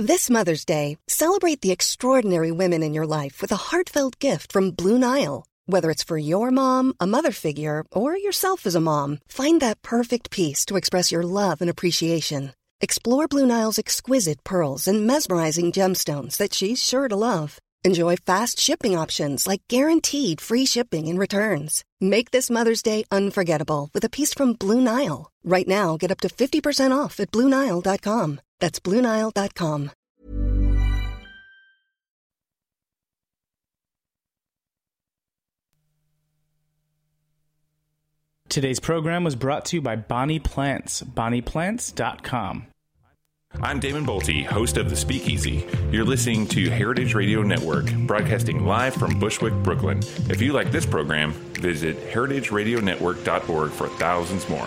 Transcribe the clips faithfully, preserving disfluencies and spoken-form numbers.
This Mother's Day, celebrate the extraordinary women in your life with a heartfelt gift from Blue Nile. Whether it's for your mom, a mother figure, or yourself as a mom, find that perfect piece to express your love and appreciation. Explore Blue Nile's exquisite pearls and mesmerizing gemstones that she's sure to love. Enjoy fast shipping options like guaranteed free shipping and returns. Make this Mother's Day unforgettable with a piece from Blue Nile. Right now, get up to fifty percent off at Blue Nile dot com. That's Blue Nile dot com. Today's program was brought to you by Bonnie Plants, bonnie plants dot com. I'm Damon Bolte, host of The Speakeasy. You're listening to Heritage Radio Network, broadcasting live from Bushwick, Brooklyn. If you like this program, visit heritage radio network dot org for thousands more.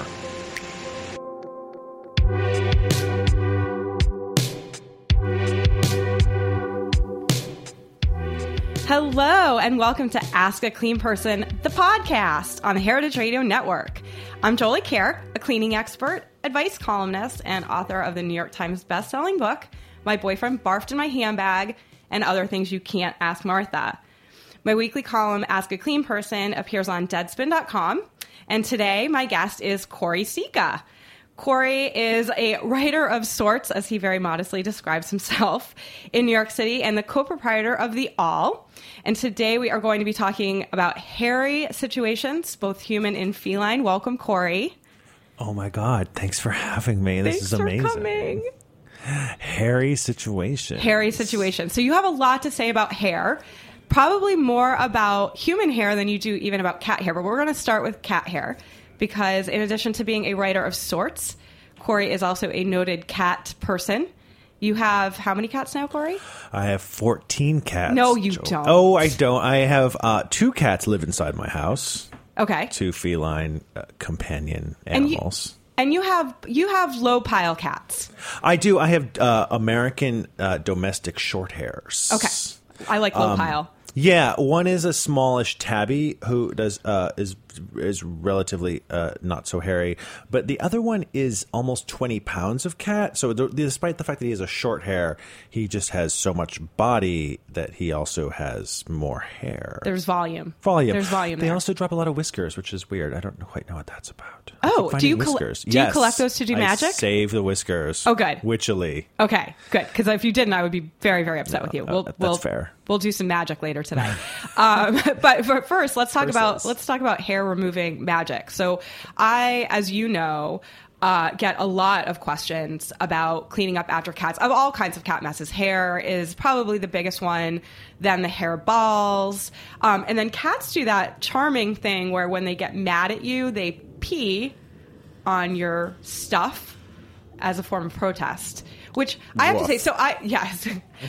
Hello, and welcome to Ask a Clean Person, the podcast on the Heritage Radio Network. I'm Jolie Kerr, a cleaning expert, advice columnist, and author of the New York Times bestselling book, My Boyfriend Barfed in My Handbag, and Other Things You Can't Ask Martha. My weekly column, Ask a Clean Person, appears on deadspin dot com, and today my guest is Corey Sika. Corey is a writer of sorts, as he very modestly describes himself, in New York City, and the co-proprietor of The Awl. And today we are going to be talking about hairy situations, both human and feline. Welcome, Corey. Oh my God! Thanks for having me. This Thanks is amazing. for coming. Hairy situation. Hairy situation. So you have a lot to say about hair. Probably more about human hair than you do even about cat hair. But we're going to start with cat hair. Because in addition to being a writer of sorts, Corey is also a noted cat person. You have how many cats now, Corey? I have fourteen cats. No, you Joel. don't. Oh, I don't. I have uh, two cats live inside my house. Okay. Two feline uh, companion animals. And you, and you have you have low pile cats. I do. I have uh, American uh, domestic short hairs. Okay. I like low Um, pile. Yeah, one is a smallish tabby who does uh, is is relatively uh, not so hairy, but the other one is almost twenty pounds of cat. So th- despite the fact that he has a short hair, he just has so much body that he also has more hair. There's volume. Volume. There's volume. They there. also drop a lot of whiskers, which is weird. I don't quite know what that's about. I Oh, keep do you finding coll- whiskers. do you Yes, collect those to do I magic? Save the whiskers. Oh, good. Witchily. Okay, good. Because if you didn't, I would be very, very upset No, with you. uh, We'll, that's we'll, fair. We'll do some magic later today. um, but, but first, let's talk Versus. about let's talk about hair removing magic. So, I, as you know, uh, get a lot of questions about cleaning up after cats of all kinds of cat messes. Hair is probably the biggest one. Then the hair balls, um, and then cats do that charming thing where when they get mad at you, they pee on your stuff as a form of protest. Which I have Woof. to say, so I, yes, uh,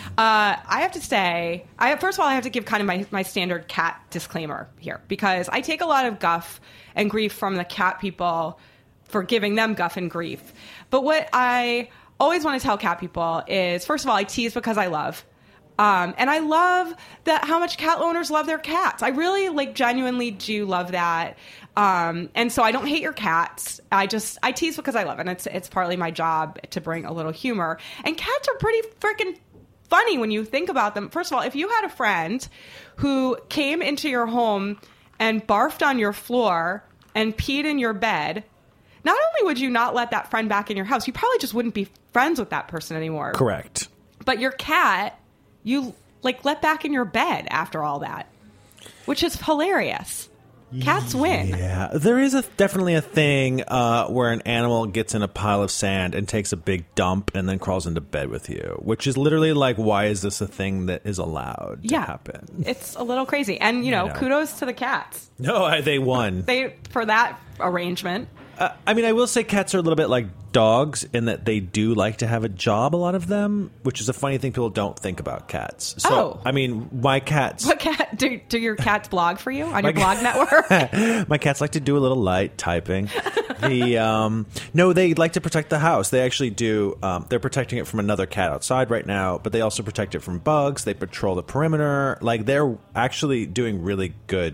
I have to say, I first of all, I have to give kind of my, my standard cat disclaimer here, because I take a lot of guff and grief from the cat people for giving them guff and grief. But what I always want to tell cat people is, first of all, I tease because I love. Um, and I love that how much cat owners love their cats. I really, like, genuinely do love that. Um, and so I don't hate your cats. I just, I tease because I love it. And it's, it's partly my job to bring a little humor. And cats are pretty freaking funny when you think about them. First of all, if you had a friend who came into your home and barfed on your floor and peed in your bed, not only would you not let that friend back in your house, you probably just wouldn't be friends with that person anymore. Correct. But your cat, you like let back in your bed after all that, which is hilarious. Cats win. Yeah, there is a definitely a thing uh, where an animal gets in a pile of sand and takes a big dump and then crawls into bed with you, which is literally like, why is this a thing that is allowed to Yeah. happen? It's a little crazy. And, you know, I know. kudos to the cats. No, I, they won. They for that arrangement. Uh, I mean, I will say cats are a little bit like dogs in that they do like to have a job, a lot of them, which is a funny thing people don't think about cats. So, Oh. I mean, my cats... What cat do, do your cats blog for you on your My blog network? My cats like to do a little light typing. The um, no, they like to protect the house. They actually do. Um, they're protecting it from another cat outside right now, but they also protect it from bugs. They patrol the perimeter. Like, they're actually doing really good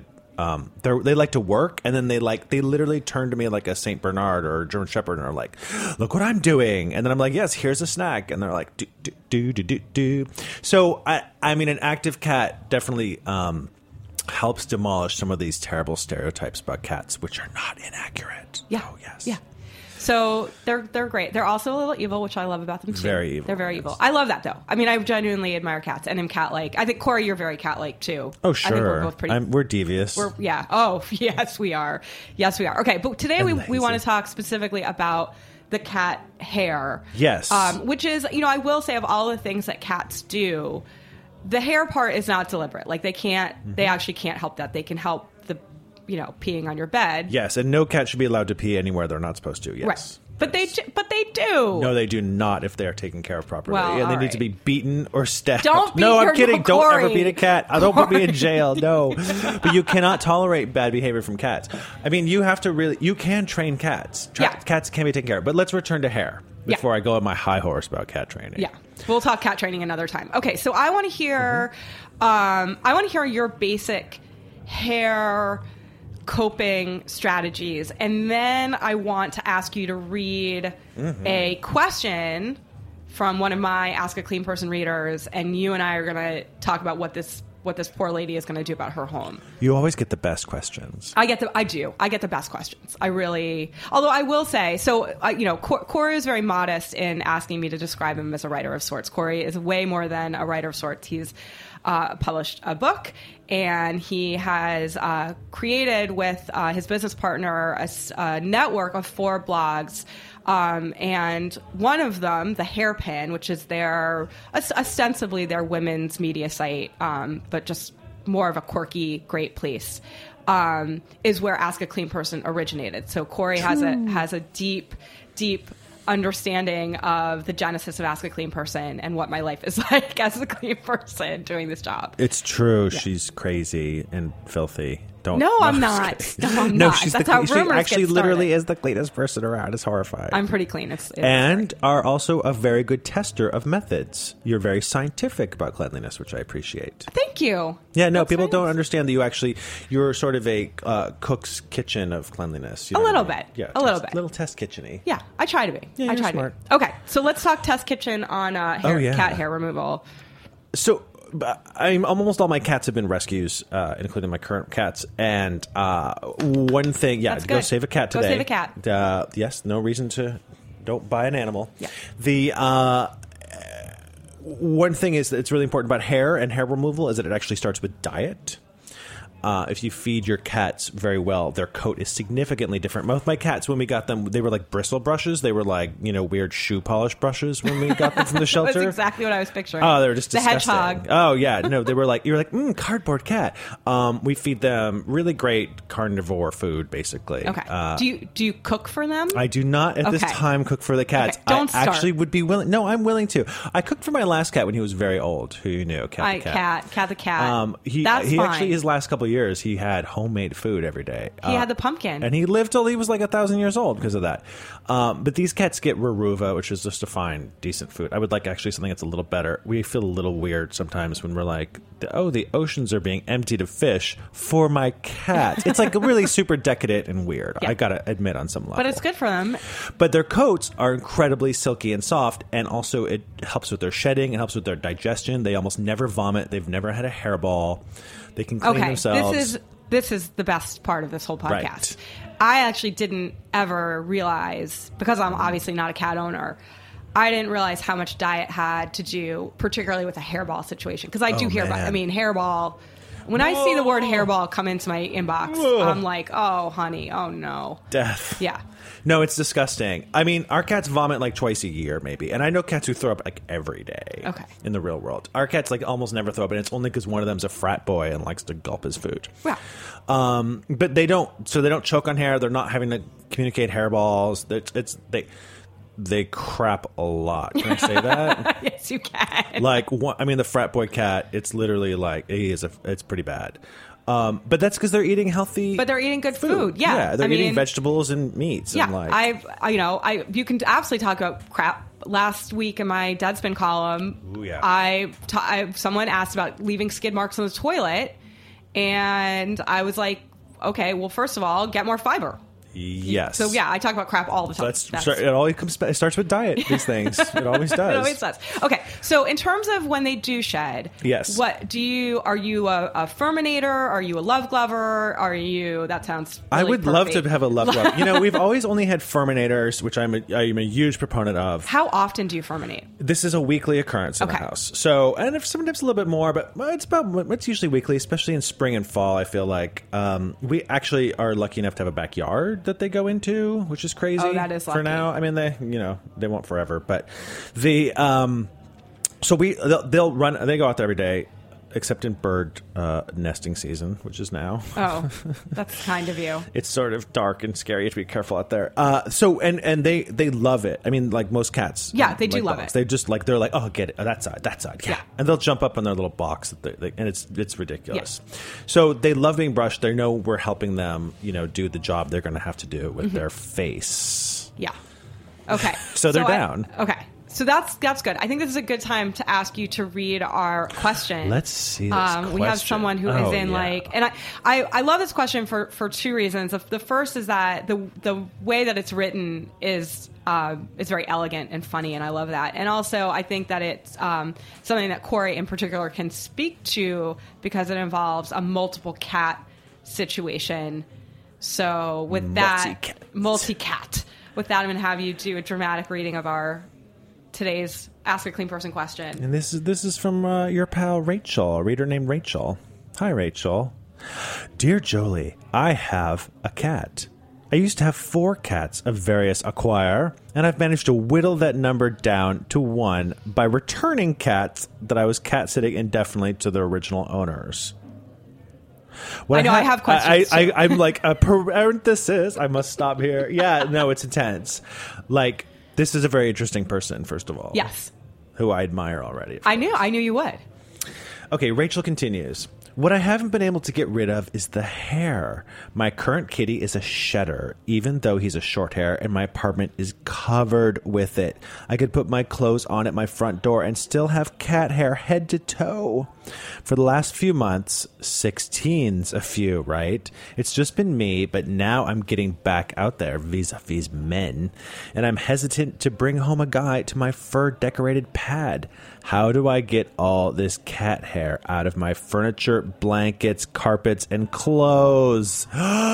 um, they they like to work, and then they like they literally turn to me like a Saint Bernard or a German Shepherd, and are like, "Look what I'm doing," and then I'm like, "Yes, here's a snack," and they're like, "Do do do do do." do. So I I mean, an active cat definitely um, helps demolish some of these terrible stereotypes about cats, which are not inaccurate. Yeah. Oh yes. Yeah. So they're they're great. They're also a little evil, which I love about them too. Very evil. They're very yes. evil. I love that though. I mean, I genuinely admire cats and am cat-like. I think Corey, you're very cat-like too. Oh sure. I think we're both pretty. I'm, we're devious. We're, yeah. Oh yes, we are. Yes, we are. Okay, but today And we lazy. we want to talk specifically about the cat hair. Yes. Um, which is, you know, I will say of all the things that cats do, the hair part is not deliberate. Like they can't. Mm-hmm. They actually can't help that. They can help the, you know, peeing on your bed. Yes, and no cat should be allowed to pee anywhere they're not supposed to. Yes. Right. But they, do- but they do. No, they do not if they are taken care of properly. Well, and they all need to be right. beaten or stabbed. Don't beat No, I'm your- kidding. no, Don't ever Corey. beat a cat. I don't put me in jail. No. But you cannot tolerate bad behavior from cats. I mean, you have to really, you can train cats. Tra- Yeah. Cats can be taken care of. But let's return to hair Yeah. before I go on my high horse about cat training. Yeah, we'll talk cat training another time. Okay, so I want to hear, Mm-hmm. um, I want to hear your basic hair coping strategies, and then I want to ask you to read Mm-hmm. a question from one of my Ask a Clean Person readers, and you and I are going to talk about what this what this poor lady is going to do about her home. You always get the best questions. I get the, I do. I get the best questions. I really, although I will say, so, uh, you know, Cor- Corey is very modest in asking me to describe him as a writer of sorts. Corey is way more than a writer of sorts. He's uh, published a book, and he has uh, created with uh, his business partner a, s- a network of four blogs. Um, and one of them, the Hairpin, which is their ostensibly their women's media site, um, but just more of a quirky, great place, um, is where Ask a Clean Person originated. So Corey has a has a deep, deep understanding of the genesis of Ask a Clean Person and what my life is like as a clean person doing this job. It's true. She's crazy and filthy. Don't. No, I'm just not. kidding. No, I'm no, not. she's That's the, how she rumors actually get literally started. is the cleanest person around. It's horrifying. I'm pretty clean. It's, it's and are also a very good tester of methods. You're very scientific about cleanliness, which I appreciate. Thank you. Yeah, no, That's people very don't nice. understand that you actually, you're sort of a uh, cook's kitchen of cleanliness. You A know little what I mean? bit. Yeah, A test- little bit. Little test kitchen-y. Yeah, I try to be. Yeah, I you're try smart. to be. Okay, so let's talk test kitchen on uh, hair, Oh, yeah. cat hair removal. So, I'm almost all my cats have been rescues, uh, including my current cats. And uh, one thing, yeah, That's go good. save a cat Go today. save a cat. Uh, yes, no reason to don't buy an animal. Yeah. The uh, one thing is that it's really important about hair and hair removal is that it actually starts with diet. Uh, if you feed your cats very well, their coat is significantly different. Both my cats, when we got them, they were like bristle brushes. They were like, you know, weird shoe polish brushes when we got them from the shelter. That's exactly what I was picturing. Oh, they were just the disgusting. hedgehog. Oh, yeah. No, they were like, you were like, mm, cardboard cat. Um, we feed them really great carnivore food, basically. Okay. Uh, do you do you cook for them? I do not at this Okay. time cook for the cats. Okay, don't I start. actually would be willing. No, I'm willing to. I cooked for my last cat when he was very old. Who you knew? Cat I, the cat. cat, cat the cat. Um, he That's he fine. actually his last couple of years he had homemade food every day. He had the pumpkin. and he lived till he was like a thousand years old because of that. Um, but these cats get Raruva, which is just a fine, decent food. I would like actually something that's a little better. We feel a little weird sometimes when we're like, oh, the oceans are being emptied of fish for my cat. It's like really super decadent and weird. Yeah. I gotta admit on some level. But it's good for them. But their coats are incredibly silky and soft, and also it helps with their shedding. It helps with their digestion. They almost never vomit. They've never had a hairball. They can clean Okay, themselves. this is this is the best part of this whole podcast. Right. I actually didn't ever realize, because I'm obviously not a cat owner, I didn't realize how much diet had to do, particularly with a hairball situation. Because I do Oh, hear about, man. I mean, hairball. When I see the word hairball come into my inbox, Whoa. I'm like, oh, honey, oh no. Death. Yeah. No, it's disgusting. I mean, our cats vomit like twice a year, maybe. And I know cats who throw up like every day. Okay. In the real world. Our cats like almost never throw up, and it's only because one of them's a frat boy and likes to gulp his food. Yeah. Um, but they don't, so they don't choke on hair. They're not having to communicate hairballs. It's, it's they, they crap a lot. Can I say that? Yes, you can. Like, one, I mean, the frat boy cat, it's literally like, he is a, it's pretty bad. Um, but that's because they're eating healthy But they're eating good food. Yeah. Yeah, they're I eating mean- vegetables and meats. Yeah, and like, I've, I, you know, I you can absolutely talk about crap. Last week in my Deadspin column, Ooh, yeah. I, ta- I someone asked about leaving skid marks on the toilet, and I was like, okay, well, first of all, get more fiber. Yes. So yeah, I talk about crap all the time. That's, That's it. Always comes. It starts with diet. These things. It always does. It always does. Okay. So in terms of when they do shed, yes. What do you? Are you a, a Furminator? Are you a love glover? Are you? That sounds. Really I would pervy. love to have a love glove. You know, we've always only had Furminators, which I'm a, I'm a huge proponent of. How often do you Furminate? This is a weekly occurrence in okay. the house. So, and if sometimes a little bit more, but it's about it's usually weekly, especially in spring and fall. I feel like um, we actually are lucky enough to have a backyard that they go into, which is crazy. Oh, that is lucky. For now. I mean, they you know they won't forever, but the um, so we they'll, they'll run. They go out there every day, except in bird uh, nesting season, which is now. Oh, that's kind of you. It's sort of dark and scary. You have to be careful out there. Uh, so and and they they love it. I mean, like most cats. Yeah, they do like love dogs. it. They just like they're like, oh, get it, oh, that side, that side, yeah. Yeah. And they'll jump up on their little box, that they, they, and it's it's ridiculous. Yeah. So they love being brushed. They know we're helping them, you know, do the job they're going to have to do with mm-hmm. their face. Yeah. Okay. so they're so down. I, okay. So that's that's good. I think this is a good time to ask you to read our question. Let's see this um, question. We have someone who oh, is in yeah. like, and I, I, I love this question for, for two reasons. The, the first is that the the way that it's written is uh, is very elegant and funny, and I love that. And also, I think that it's um, something that Corey in particular can speak to because it involves a multiple cat situation. So with that, multi-cat. multi-cat. With that, I'm going to have you do a dramatic reading of our today's Ask a Clean Person question. And this is this is from uh, your pal Rachel, a reader named Rachel. Hi, Rachel. Dear Jolie, I have a cat. I used to have four cats of various acquire, and I've managed to whittle that number down to one by returning cats that I was cat sitting indefinitely to their original owners. What I know, I have, I have questions. I, I, I'm like, a parenthesis. I must stop here. Yeah, no, it's intense. Like, this is a very interesting person, first of all. Yes. Who I admire already. I knew. I knew you would. Okay, Rachel continues. What I haven't been able to get rid of is the hair. My current kitty is a shedder, even though he's a short hair, and my apartment is covered with it. I could put my clothes on at my front door and still have cat hair head to toe. For the last few months, sixteen's a few, right? It's just been me, but now I'm getting back out there vis-a-vis men, and I'm hesitant to bring home a guy to my fur-decorated pad. How do I get all this cat hair out of my furniture, blankets, carpets, and clothes?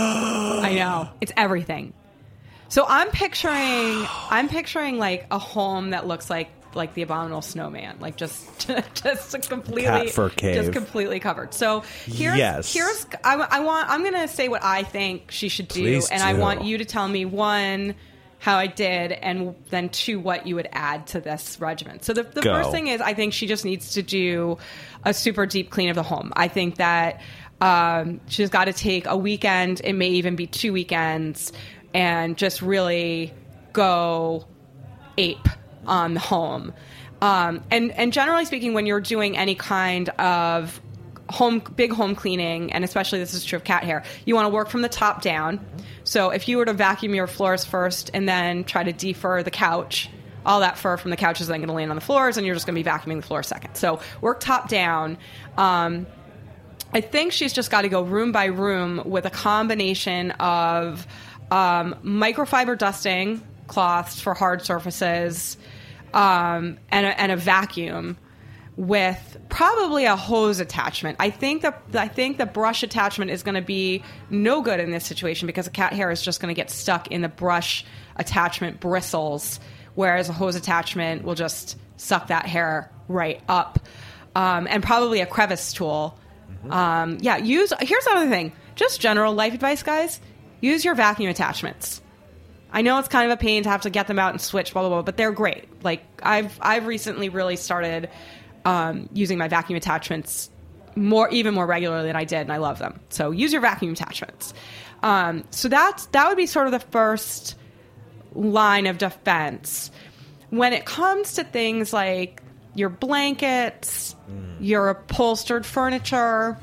I know. It's everything. So I'm picturing I'm picturing like a home that looks like like the Abominable Snowman, like just just completely cat fur cave. Just completely covered. So here's yes. here's I, I want I'm going to say what I think she should do. Please and do. I want you to tell me one how I did, and then two, what you would add to this regimen. So the, the first thing is, I think she just needs to do a super deep clean of the home. I think that um, she's got to take a weekend, it may even be two weekends, and just really go ape on the home. Um, and, and generally speaking, when you're doing any kind of home, big home cleaning, and especially this is true of cat hair, you want to work from the top down. So if you were to vacuum your floors first and then try to defur the couch, all that fur from the couch is then going to land on the floors, and you're just going to be vacuuming the floor second. So work top down. Um, I think she's just got to go room by room with a combination of um, microfiber dusting cloths for hard surfaces um, and, a, and a vacuum with probably a hose attachment. I think the I think the brush attachment is going to be no good in this situation because the cat hair is just going to get stuck in the brush attachment bristles, whereas a hose attachment will just suck that hair right up. Um, and probably a crevice tool. Mm-hmm. Um, yeah, use. Here's another thing. Just general life advice, guys. Use your vacuum attachments. I know it's kind of a pain to have to get them out and switch, blah blah blah, but they're great. Like I've I've recently really started Um, using my vacuum attachments more, even more regularly than I did, and I love them. So use your vacuum attachments. Um, so that's that would be sort of the first line of defense. When it comes to things like your blankets, mm. your upholstered furniture,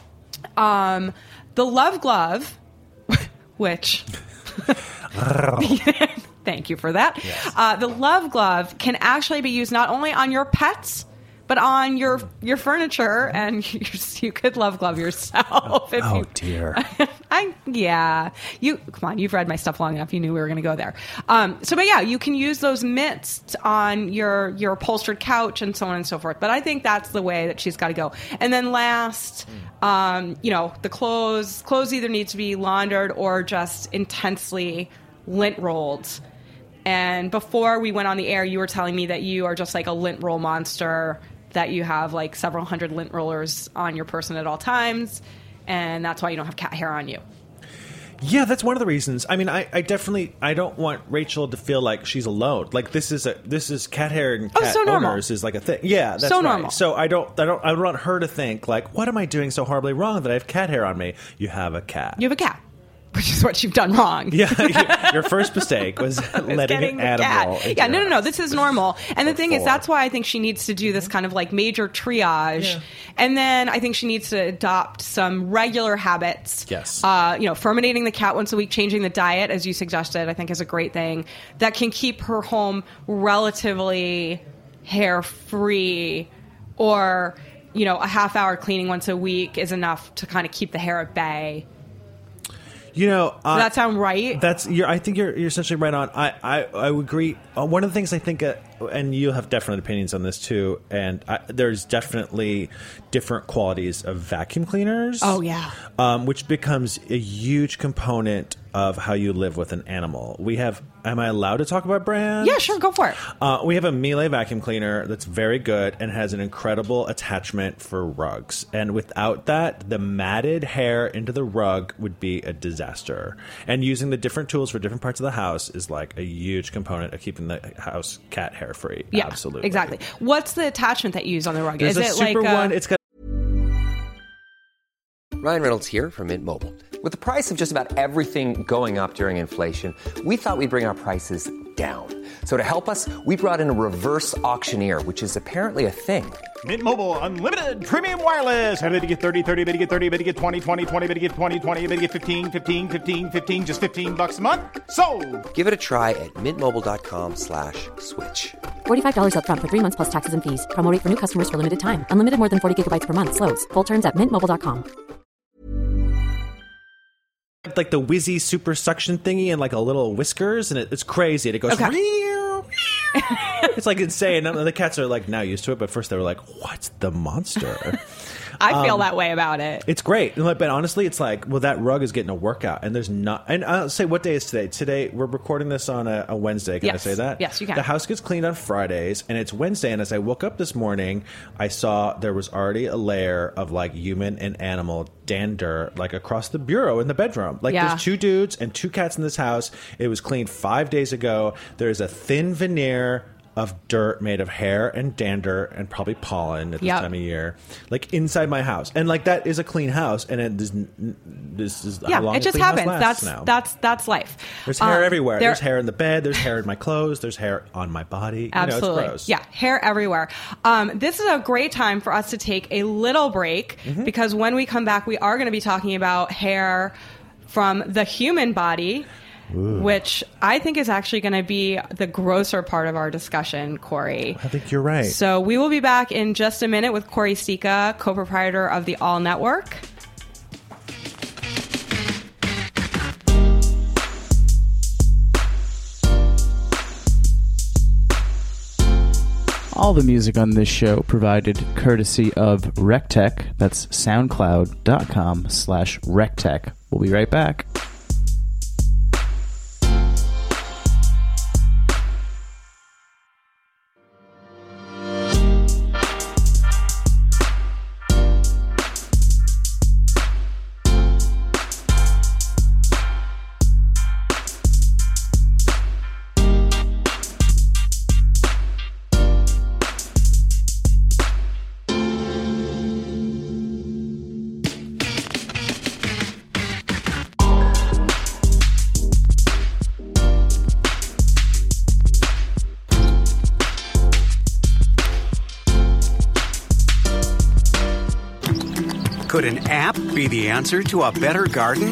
um, the Love Glove, which... Thank you for that. Yes. Uh, the Love Glove can actually be used not only on your pets, but on your your furniture, and you, you could love glove yourself. If Oh you, dear. I yeah. You come on. You've read my stuff long enough. You knew we were going to go there. Um, so, but yeah, you can use those mitts on your your upholstered couch and so on and so forth. But I think that's the way that she's got to go. And then last, um, you know, the clothes clothes either need to be laundered or just intensely lint rolled. And before we went on the air, you were telling me that you are just like a lint roll monster, that you have like several hundred lint rollers on your person at all times, and that's why you don't have cat hair on you. Yeah, that's one of the reasons. I mean, I, I definitely I don't want Rachel to feel like she's alone. Like this is a this is cat hair and cat Oh, so normal. owners is like a thing. Yeah, that's So right. normal. So I don't I don't I don't want her to think like, what am I doing so horribly wrong that I have cat hair on me? You have a cat. You have a cat, which is what you've done wrong. Yeah, your first mistake was letting Getting an the animal. cat. into Yeah, your no, no, no. house. This is normal. And the thing is, Before. that's why I think she needs to do this kind of like major triage. Yeah. And then I think she needs to adopt some regular habits. Yes. Uh, you know, ferminating the cat once a week, changing the diet, as you suggested, I think is a great thing that can keep her home relatively hair free, or, you know, a half hour cleaning once a week is enough to kind of keep the hair at bay. You know, uh, Does that sound right? That's you're, I think you're you're essentially right on. I I, I would agree. Uh, one of the things I think, uh, and you have definite opinions on this too. And I, there's definitely different qualities of vacuum cleaners. Oh, yeah. um, which becomes a huge component of how you live with an animal. We have. Am I allowed to talk about brands? Yeah, sure, go for it. Uh, we have a Miele vacuum cleaner that's very good and has an incredible attachment for rugs. And without that, the matted hair into the rug would be a disaster. And using the different tools for different parts of the house is like a huge component of keeping the house cat hair free. Yeah, Absolutely. exactly. What's the attachment that you use on the rug? There's Is a it super like a, one. It's got Ryan Reynolds here from Mint Mobile. With the price of just about everything going up during inflation, we thought we'd bring our prices down. So to help us, we brought in a reverse auctioneer, which is apparently a thing. Mint Mobile Unlimited Premium Wireless. How to get thirty, thirty, bit to get thirty, bit to get twenty, twenty, twenty, bit to get twenty, twenty, bit to get fifteen, fifteen, fifteen, fifteen, just fifteen bucks a month? Sold! Give it a try at mintmobile.com slash switch. forty-five dollars up front for three months plus taxes and fees. Promo rate for new customers for limited time. Unlimited more than forty gigabytes per month. Slows full terms at mint mobile dot com. like the whizzy super suction thingy and like a little whiskers, and it, it's crazy. And it goes. Okay. It's like insane. And the cats are like now used to it, but first they were like, "What's the monster?" I feel Um, that way about it. It's great, but honestly, it's like, well, that rug is getting a workout, and there's not. And I'll say, what day is today? Today we're recording this on a, a Wednesday. Can Yes. I say that? Yes, you can. The house gets cleaned on Fridays, and it's Wednesday. And as I woke up this morning, I saw there was already a layer of like human and animal dander like across the bureau in the bedroom. Like Yeah. there's two dudes and two cats in this house. It was cleaned five days ago. There's a thin veneer of dirt made of hair and dander and probably pollen at this Yep. time of year, like inside my house. And like that is a clean house, and it, this, this is Yeah, how long it a just clean house happens. lasts That's now. that's that's life. There's hair Um, everywhere. there- There's hair in the bed. There's hair in my clothes. There's hair on my body. Absolutely. You know, it's gross. Yeah, hair everywhere. Um, this is a great time for us to take a little break Mm-hmm. because when we come back, we are going to be talking about hair from the human body, which I think is actually going to be the grosser part of our discussion, Corey. I think you're right. So we will be back in just a minute with Corey Stika, co-proprietor of the All Network. All the music on this show provided courtesy of Rectech. That's soundcloud.com slash Rectech. We'll be right back. Could an app be the answer to a better garden?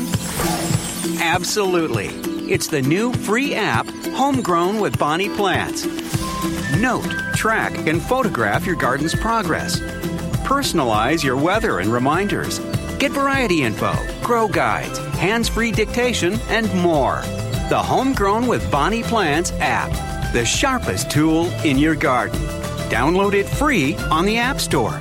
Absolutely. It's the new free app, Homegrown with Bonnie Plants. Note, track, and photograph your garden's progress. Personalize your weather and reminders. Get variety info, grow guides, hands-free dictation, and more. The Homegrown with Bonnie Plants app, the sharpest tool in your garden. Download it free on the App Store.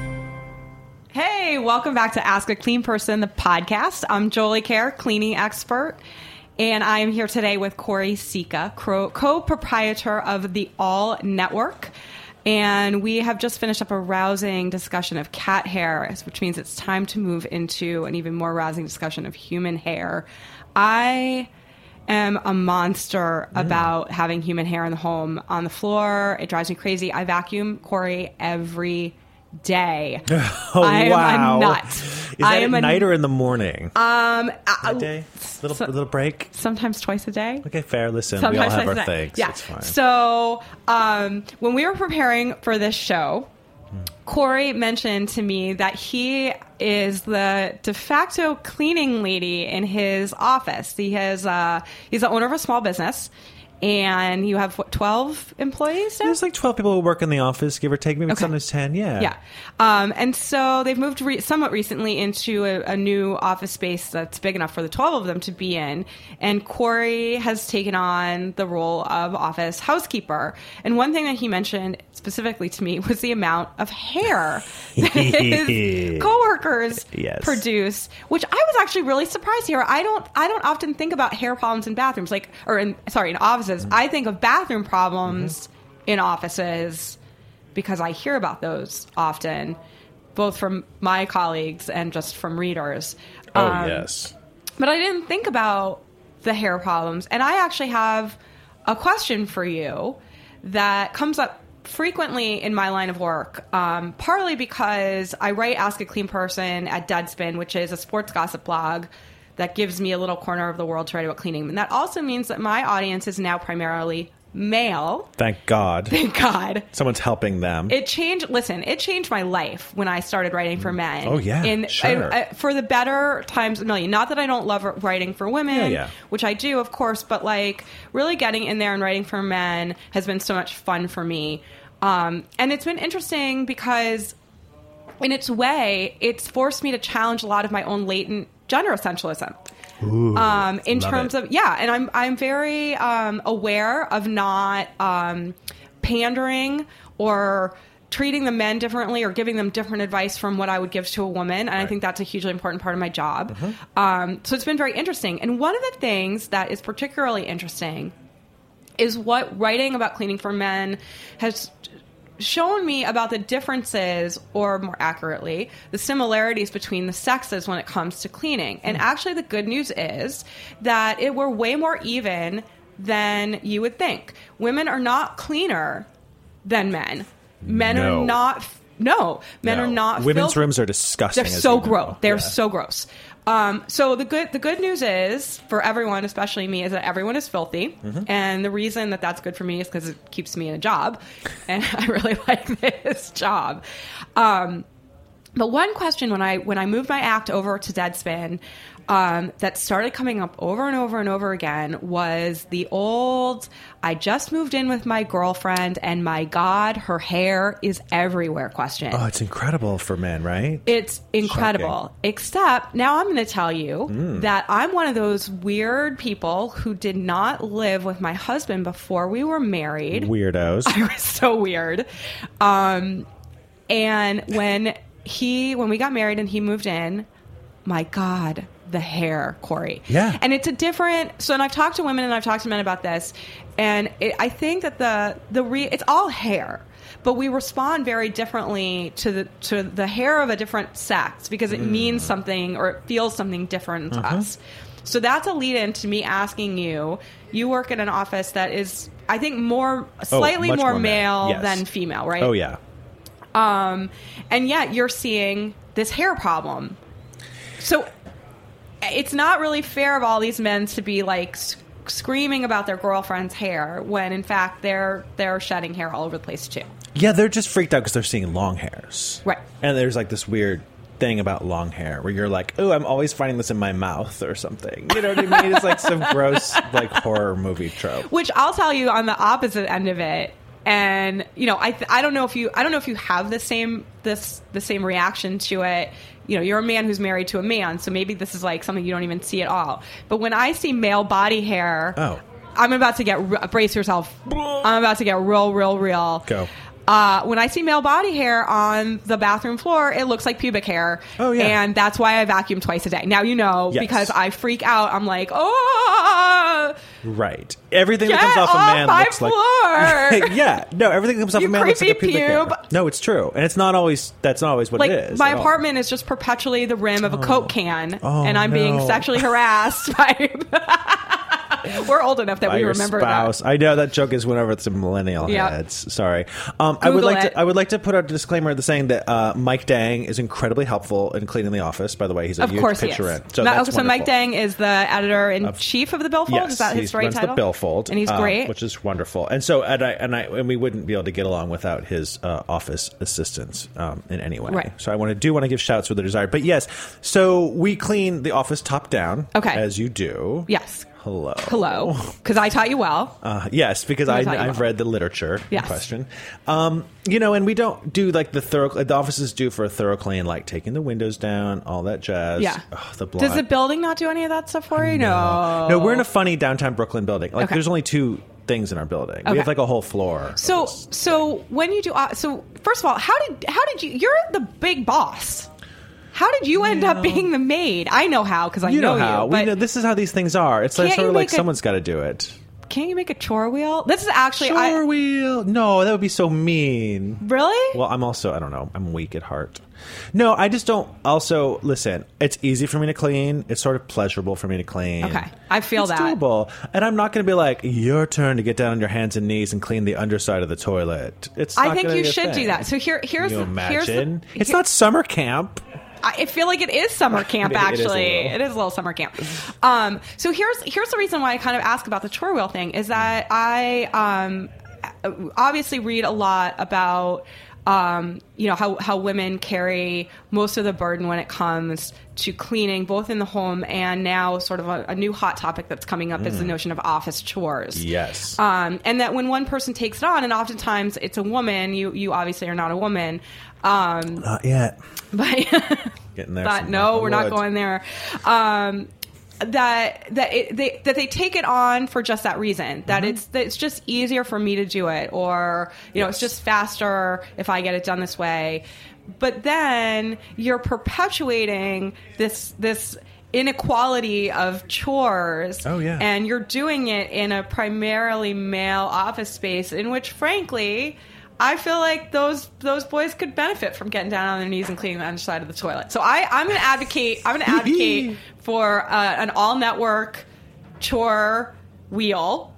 Hey, welcome back to Ask a Clean Person, the podcast. I'm Jolie Kerr, cleaning expert, and I am here today with Corey Sika, co-proprietor of the All Network. And we have just finished up a rousing discussion of cat hair, which means it's time to move into an even more rousing discussion of human hair. I am a monster mm. about having human hair in the home, on the floor. It drives me crazy. I vacuum Corey every day. Oh, I am wow. a nut. Is that I at am a, night or in the morning? Um, a day? Little, so, little break? Sometimes twice a day. Okay, fair. Listen, sometimes we all have twice our a day. things. Yeah. It's fine. So um, when we were preparing for this show, Corey mentioned to me that he is the de facto cleaning lady in his office. He has uh, he's the owner of a small business. And you have, what, twelve employees now? There's like twelve people who work in the office, give or take, maybe okay. sometimes ten, yeah. Yeah. Um, and so they've moved re- somewhat recently into a, a new office space that's big enough for the twelve of them to be in. And Corey has taken on the role of office housekeeper. And one thing that he mentioned specifically to me was the amount of hair that his coworkers yes. produce, which I was actually really surprised to hear. I don't, I don't often think about hair problems in bathrooms, like, or in, sorry, in offices. I think of bathroom problems mm-hmm. in offices because I hear about those often, both from my colleagues and just from readers. Oh, um, yes. But I didn't think about the hair problems. And I actually have a question for you that comes up frequently in my line of work, um, partly because I write Ask a Clean Person at Deadspin, which is a sports gossip blog that gives me a little corner of the world to write about cleaning. And that also means that my audience is now primarily male. Thank God. Thank God. Someone's helping them. It changed, listen, it changed my life when I started writing for men. Oh, yeah, in, sure. I, I, for the better times a million. Not that I don't love writing for women, yeah, yeah. which I do, of course, but like really getting in there and writing for men has been so much fun for me. Um, and it's been interesting because in its way, it's forced me to challenge a lot of my own latent gender essentialism. Ooh, um, in terms it. of, yeah, and I'm I'm very um, aware of not um, pandering or treating the men differently or giving them different advice from what I would give to a woman. And right. I think that's a hugely important part of my job. Mm-hmm. Um, so it's been very interesting. And one of the things that is particularly interesting is what writing about cleaning for men has shown me about the differences, or more accurately, the similarities between the sexes when it comes to cleaning. And actually the good news is that it we're way more even than you would think. Women are not cleaner than men. Men no. are not... No, men no. are not... Women's fil- rooms are disgusting. They're so gross. Know. They're yeah. so gross. Um, so the good the good news is, for everyone, especially me, is that everyone is filthy. Mm-hmm. And the reason that that's good for me is because it keeps me in a job. And I really like this job. Um, but one question when I when I moved my act over to Deadspin um, that started coming up over and over and over again was the old, I just moved in with my girlfriend and my God, her hair is everywhere question. Oh, it's incredible for men, right? It's incredible. Shocking. Except now I'm going to tell you mm. that I'm one of those weird people who did not live with my husband before we were married. Weirdos. I was so weird. Um, and when he, when we got married and he moved in, my God, the hair, Corey. Yeah. And it's a different, so, and I've talked to women and I've talked to men about this, and it, I think that the, the re, it's all hair, but we respond very differently to the, to the hair of a different sex because it mm. means something or it feels something different to uh-huh. us. So that's a lead in to me asking you, you work in an office that is, I think, more, slightly oh, more, more male yes. than female, right? Oh, yeah. Um, and yet you're seeing this hair problem. So it's not really fair of all these men to be like sc- screaming about their girlfriend's hair when in fact they're they're shedding hair all over the place too. Yeah, they're just freaked out because they're seeing long hairs. Right. And there's like this weird thing about long hair where you're like, oh, I'm always finding this in my mouth or something. You know what I mean? It's like some gross like horror movie trope. Which I'll tell you on the opposite end of it, And you know, I th- I don't know if you I don't know if you have the same this the same reaction to it. You know, you're a man who's married to a man, so maybe this is like something you don't even see at all. But when I see male body hair, oh. I'm about to get re- brace yourself. I'm about to get real, real, real. Go. Uh, when I see male body hair on the bathroom floor, it looks like pubic hair. Oh, yeah. And that's why I vacuum twice a day. Now you know, Yes. because I freak out. I'm like, oh, Right. Everything get that comes off, off a man my looks floor. like yeah. No, everything that comes off You a man looks like a creepy pubic hair. pube. No, it's true, and it's not always. That's not always what Like, it is. my at all. apartment is just perpetually the rim of a Coke can, Oh, and I'm being no. sexually harassed by... We're old enough that By we your remember spouse. that. I know that joke is went over to millennial Yep. heads. Sorry. Um, I would Google like it. to. I would like to put out a disclaimer the saying that uh, Mike Dang is incredibly helpful in cleaning the office. By the way, he's a Of huge course he is. picture in. So Ma- that's so Mike wonderful. Dang is the editor-in-chief of, the Billfold? Yes, is that his he story runs title? the Billfold, And he's um, great. which is wonderful. And so, and I and I and we wouldn't be able to get along without his uh, office assistance um, in any way. Right. So I want to do want to give shouts where they're desired. But yes, so we clean the office top down. Okay. As you do. Yes. Hello. Hello. Because I taught you well. Uh, yes, because I, That's how you I've are. read the literature Yes. in question. Um, you know, and we don't do like the thorough. The offices do for a thorough clean, like taking the windows down, all that jazz. Yeah. Oh, the Does blind. the building not do any of that stuff for you? No. No, we're in a funny downtown Brooklyn building. Like, Okay. there's only two things in our building. Okay. We have like a whole floor. of So, this. so when you do, uh, so first of all, how did how did you? You're the big boss. How did you end up being the maid? I know how because I you know, know, how you. we But know this is how these things are. It's like Can't sort you of like make a- someone's got to do it. can't you make a chore wheel? This is actually Sure, I, wheel. No, that would be so mean. really. Well, I'm also, I don't know, I'm weak at heart. No, I just don't. Also, listen, it's easy for me to clean. It's sort of pleasurable for me to clean. Okay. I feel it's that. doable. And I'm not going to be like, your turn to get down on your hands and knees and clean the underside of the toilet. It's I not think gonna you be a should do thing. that. So here, here's Can you the, here's the, imagine? It's here- not summer camp. I feel like it is summer camp. It is a Actually, little. it is a little summer camp. Um, so here's here's the reason why I kind of ask about the chore wheel thing is that I um, obviously read a lot about um, you know how how women carry most of the burden when it comes to cleaning, both in the home and now sort of a, a new hot topic that's coming up is the notion of office chores. Yes. Um, and that when one person takes it on, and oftentimes it's a woman, you you obviously are not a woman. Um, Not yet. but Getting there. but from no, the we're not woods. going there. Um, that that it, they that they take it on for just that reason. That Mm-hmm. it's that it's just easier for me to do it, or you know, it's Yes. just faster if I get it done this way. But then you're perpetuating this this inequality of chores. Oh, yeah. And you're doing it in a primarily male office space in which, frankly, I feel like those those boys could benefit from getting down on their knees and cleaning the underside of the toilet. So I, I'm going to advocate. I'm going to advocate for uh, an all network chore wheel.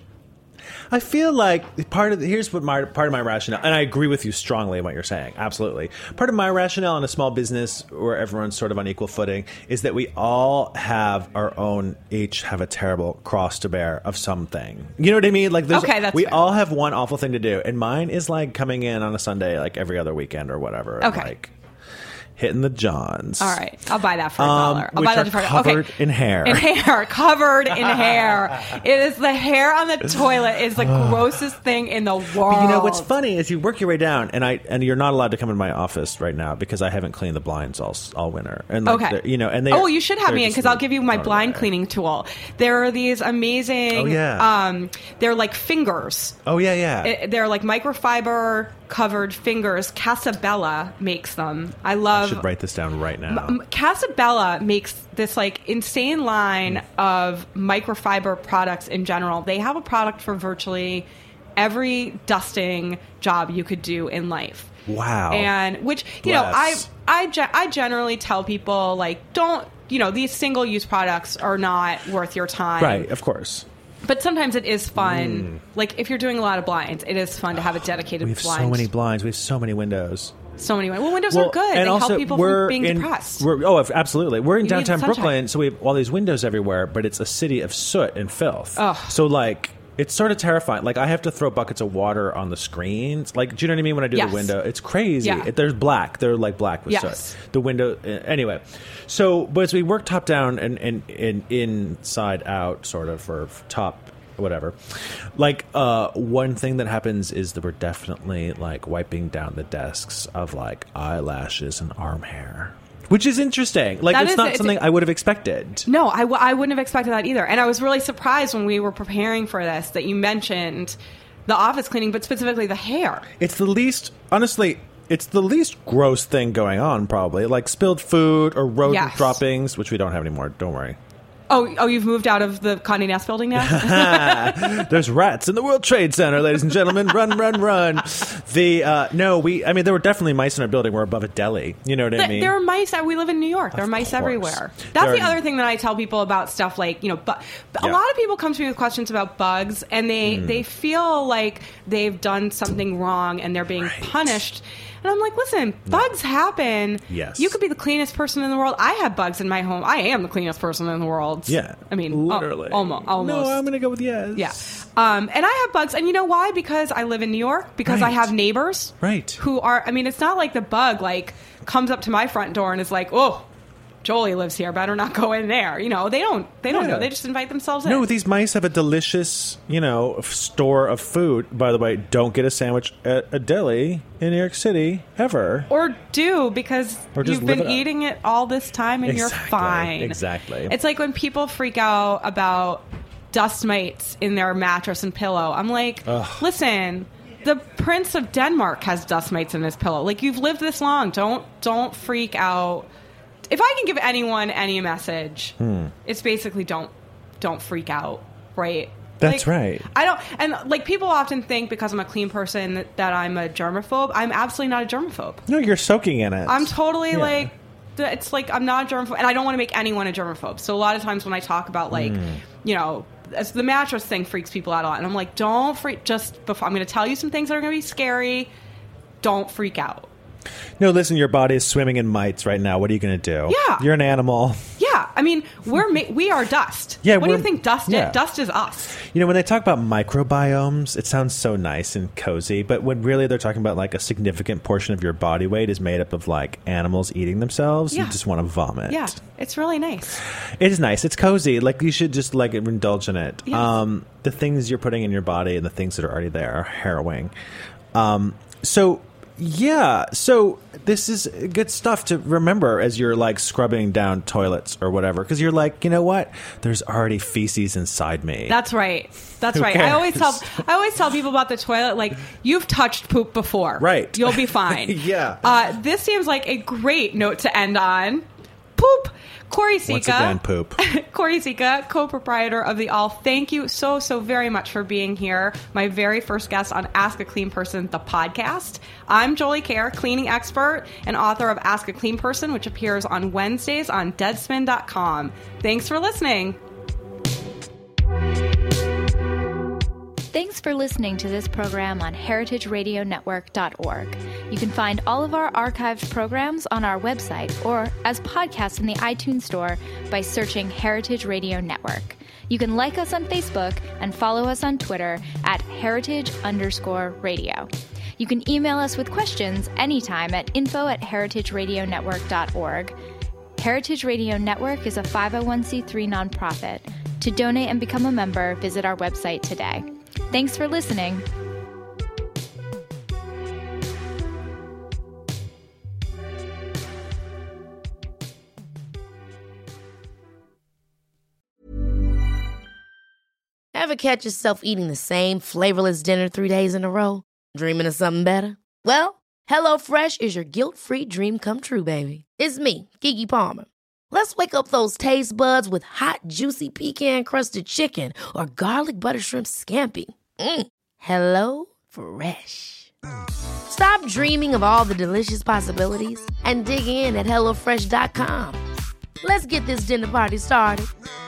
I feel like part of the, here's what my part of my rationale, and I agree with you strongly in what you're saying. Absolutely, part of my rationale in a small business where everyone's sort of on equal footing is that we all have our own, each have a terrible cross to bear of something. You know what I mean? Like, there's, Okay, that's we fair. all have one awful thing to do, and mine is like coming in on a Sunday, like every other weekend or whatever. and, Okay. like hitting the Johns. All right, I'll buy that for a Um, dollar. I'll which buy that are for a covered okay. in hair. In hair, covered in hair. It is the hair on the toilet is the grossest thing in the world. But you know what's funny is you work your way down, and I and you're not allowed to come into my office right now because I haven't cleaned the blinds all all winter. And like, Okay. they're- you know, and they oh, you should have they're me in just because I'll give you my not blind there. cleaning tool. There are these amazing. Oh, yeah. Um, they're like fingers. Oh yeah, yeah. It- they're like microfiber covered fingers. Casabella makes them. I I love. should write this down right now. M- Casabella makes this like insane line of microfiber products in general. They have a product for virtually every dusting job you could do in life. Wow. And which, you know, I Bless. I ge- I generally tell people like don't, you know, these single use products are not worth your time. Right, of course. But sometimes it is fun. Like if you're doing a lot of blinds, it is fun to have a dedicated We have blind. so many blinds. We have so many windows. So many. Well, windows Well, are good. and They also help people we're from being in, depressed. We're, oh, absolutely. We're in You need downtown sunshine. Brooklyn, so we have all these windows everywhere, but it's a city of soot and filth. Ugh. So, like, it's sort of terrifying. Like, I have to throw buckets of water on the screens. Like, do you know what I mean when I do Yes. the window? It's crazy. Yeah. It, there's black. They're, like, black with Yes. soot. The window... uh, Anyway. So, but as we work top down and, and, and inside out, sort of, or top... whatever. Like, uh, one thing that happens is that we're definitely like wiping down the desks of like eyelashes and arm hair. Which is interesting. Like, That it's is- not it's- something I would have expected. No, I, w- I wouldn't have expected that either. And I was really surprised when we were preparing for this that you mentioned the office cleaning, but specifically the hair. It's the least, honestly, it's the least gross thing going on, probably. Like spilled food or rodent Yes. droppings, which we don't have anymore. Don't worry. Oh, oh, you've moved out of the Condé Nast building now? There's rats in the World Trade Center, ladies and gentlemen. Run, run, run. The uh, no, we. I mean, there were definitely mice in our building. We're above a deli. You know what I Th- mean? There are mice. We live in New York. There are Of mice course. everywhere. That's There the are- other thing that I tell people about stuff like, you know, bu- a Yeah. lot of people come to me with questions about bugs, and they, Mm. they feel like they've done something wrong and they're being Right. punished. And I'm like, listen, bugs happen. Yes. You could be the cleanest person in the world. I have bugs in my home. I am the cleanest person in the world. Yeah. I mean, literally. almost. almost. No, I'm going to go with yes. Yeah. Um, and I have bugs. And you know why? Because I live in New York. Because I Right. have neighbors. Right. Who are, I mean, it's not like the bug, like, comes up to my front door and is like, oh, Jolie lives here. Better not go in there. You know, they don't, they don't Yeah. know. They just invite themselves in. No, these mice have a delicious, you know, f- store of food. By the way, don't get a sandwich at a deli in New York City ever. Or do, because Or just you've live been it up. eating it all this time and Exactly, you're fine. exactly. It's like when people freak out about dust mites in their mattress and pillow. I'm like, listen, the Prince of Denmark has dust mites in his pillow. Like, you've lived this long. Don't don't freak out. If I can give anyone any message, Hmm. it's basically don't don't freak out, right? That's Like, right. I don't, and like people often think because I'm a clean person that, that I'm a germaphobe. I'm absolutely not a germaphobe. No, you're soaking in it. I'm totally Yeah. like, it's like I'm not a germaphobe, and I don't want to make anyone a germaphobe. So a lot of times when I talk about like, Hmm. you know, as the mattress thing freaks people out a lot, and I'm like, don't freak. Just before I'm going to tell you some things that are going to be scary. Don't freak out. No, listen, your body is swimming in mites right now. What are you going to do? Yeah. You're an animal. Yeah, I mean, we're ma- we are dust. Yeah, what do you we're- think dust yeah. is? Dust is us. You know, when they talk about microbiomes, it sounds so nice and cozy, but when really they're talking about like a significant portion of your body weight is made up of like animals eating themselves, Yeah. you just want to vomit. Yeah, it's really nice. It is nice. It's cozy. Like, you should just like indulge in it. Yes. Um, the things you're putting in your body and the things that are already there are harrowing. Um, so yeah, so this is good stuff to remember as you're like scrubbing down toilets or whatever, because you're like, you know what? There's already feces inside me. That's right. That's Who right. I always tell cares? I always tell people about the toilet, like, you've touched poop before. Right. You'll be fine. Yeah. Uh, this seems like a great note to end on. Poop. Corey Sika. Once again, poop. Corey Sika, co-proprietor of The All. Thank you so, so very much for being here. My very first guest on Ask a Clean Person, the podcast. I'm Jolie Kerr, cleaning expert and author of Ask a Clean Person, which appears on Wednesdays on deadspin dot com. Thanks for listening. Thanks for listening to this program on heritage radio network dot org. You can find all of our archived programs on our website or as podcasts in the iTunes Store by searching Heritage Radio Network. You can like us on Facebook and follow us on Twitter at heritage underscore radio. You can email us with questions anytime at info at heritage radio network dot org. Heritage Radio Network is a five oh one c three nonprofit. To donate and become a member, visit our website today. Thanks for listening. Ever catch yourself eating the same flavorless dinner three days in a row? Dreaming of something better? Well, HelloFresh is your guilt-free dream come true, baby. It's me, Keke Palmer. Let's wake up those taste buds with hot, juicy pecan-crusted chicken or garlic butter shrimp scampi. Mm. Hello Fresh. Stop dreaming of all the delicious possibilities and dig in at hello fresh dot com. Let's get this dinner party started.